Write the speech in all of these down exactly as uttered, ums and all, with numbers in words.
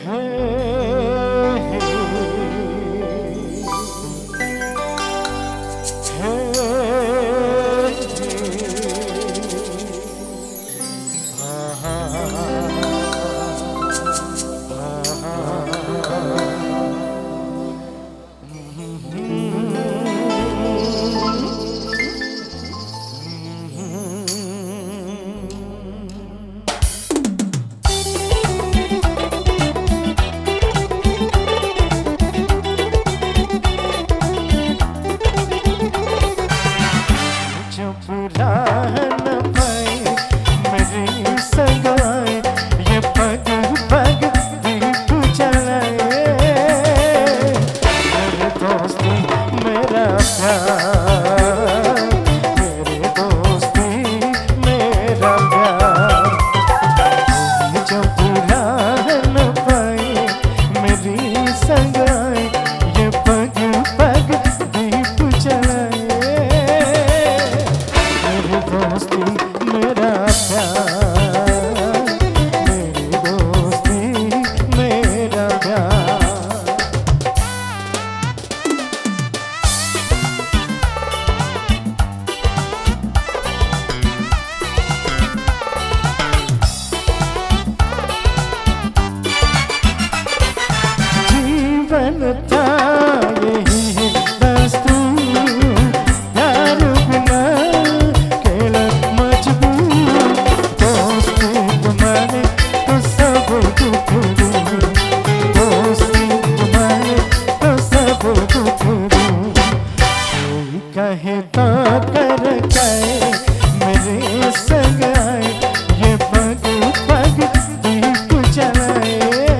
बनता यही है दस्तूर, यार बिना अकेला मजबूर, दोस्ती तुम्हारे तो सब दुख दूर, दोस्ती तुम्हारे तो सब दुख दूर। कोई कहे तो कर जाए मेरे संग आए, ये पग पग दीप जलाए,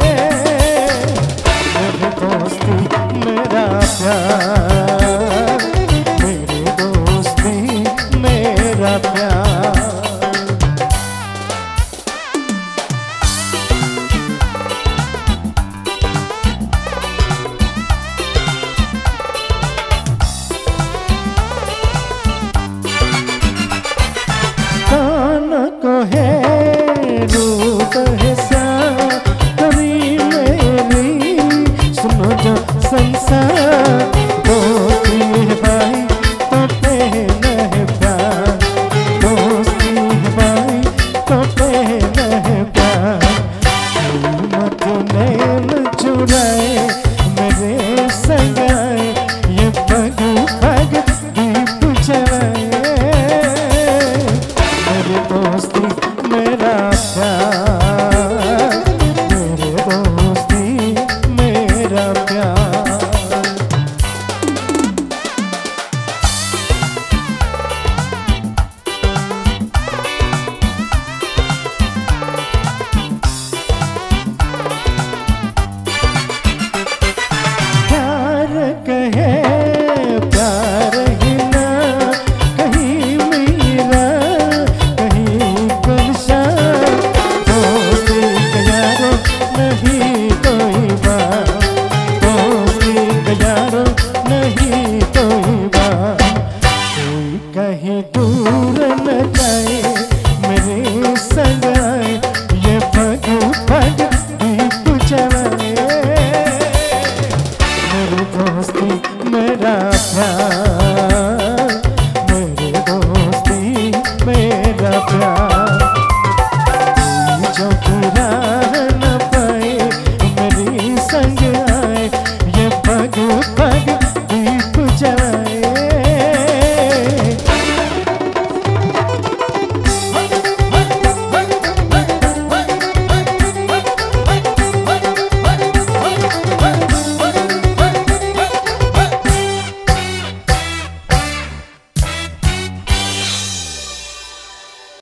मेरा प्यार, मेरी दोस्ती मेरा प्यार। कौन को है रूप है सा कभी मेरी, सुनो जो संसार, दोस्ती है भाई तो पहले है प्यार, दोस्ती है भाई तो पहले है प्यार। मत नैन चुराए मेरे संग आए, ये पग पग दीप जलाए, मेरी दोस्ती मेरा प्यार, मेरे दोस्ती मेरा प्यार। प्यार कहे प्यार ही ना कहीं मेरा कहीं गुलशन, दोस्ती का यारो नहीं